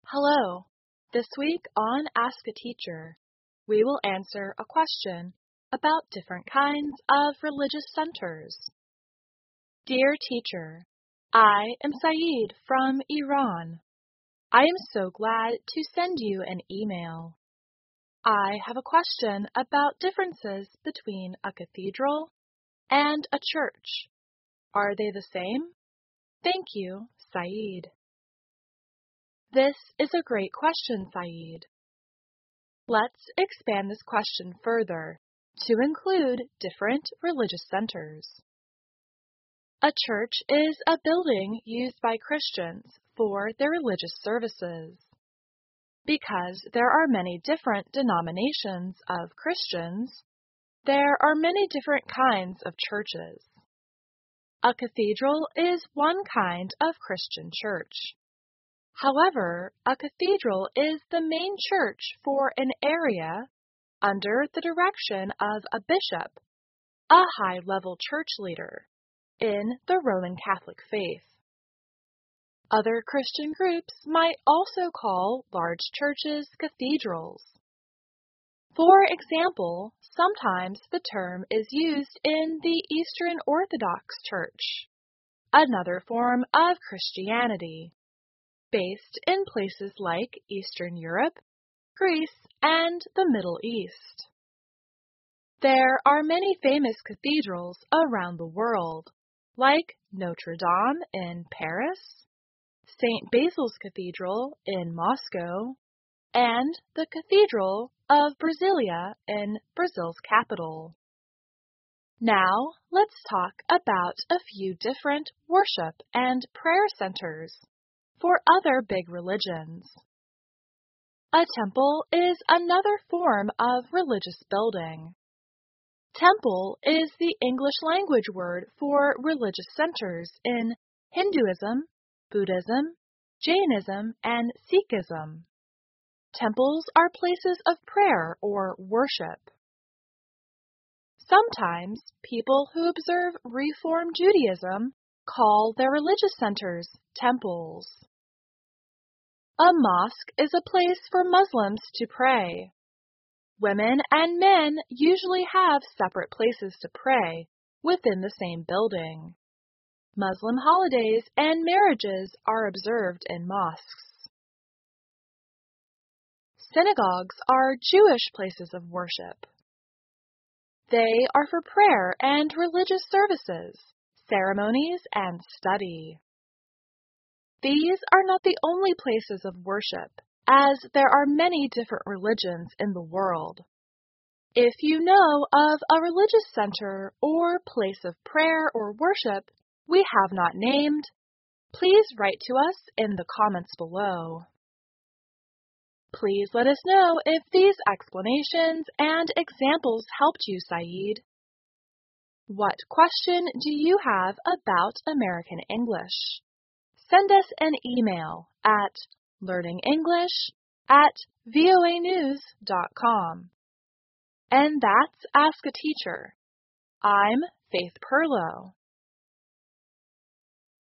Hello. This week on Ask a Teacher, we will answer a question about different kinds of religious centers. Dear teacher, I am Saeed from Iran. I am so glad to send you an email. I have a question about differences between a cathedral and a church. Are they the same? Thank you, Saeed. This is a great question, Saeed. Let's expand this question further to include different religious centers. A church is a building used by Christians for their religious services. Because there are many different denominations of Christians, there are many different kinds of churches. A cathedral is one kind of Christian church. However, a cathedral is the main church for an area under the direction of a bishop, a high-level church leader in the Roman Catholic faith. Other Christian groups might also call large churches cathedrals. For example, sometimes the term is used in the Eastern Orthodox Church, another form of Christianity, based in places like Eastern Europe, Greece, and the Middle East. There are many famous cathedrals around the world, like Notre Dame in Paris, St. Basil's Cathedral in Moscow, and the Cathedral of Brasilia in Brazil's capital. Now, let's talk about a few different worship and prayer centers for other big religions. A temple is another form of religious building. Temple is the English language word for religious centers in Hinduism, Buddhism, Jainism, and Sikhism. Temples are places of prayer or worship. Sometimes people who observe Reform Judaism call their religious centers temples. A mosque is a place for Muslims to pray. Women and men usually have separate places to pray within the same building. Muslim holidays and marriages are observed in mosques. Synagogues are Jewish places of worship. They are for prayer and religious services, ceremonies, and study. These are not the only places of worship, as there are many different religions in the world. If you know of a religious center or place of prayer or worship we have not named, please write to us in the comments below. Please let us know if these explanations and examples helped you, Saeed. What question do you have about American English? Send us an email at learningenglish@voanews.com. And that's Ask a Teacher. I'm Faith Perlow.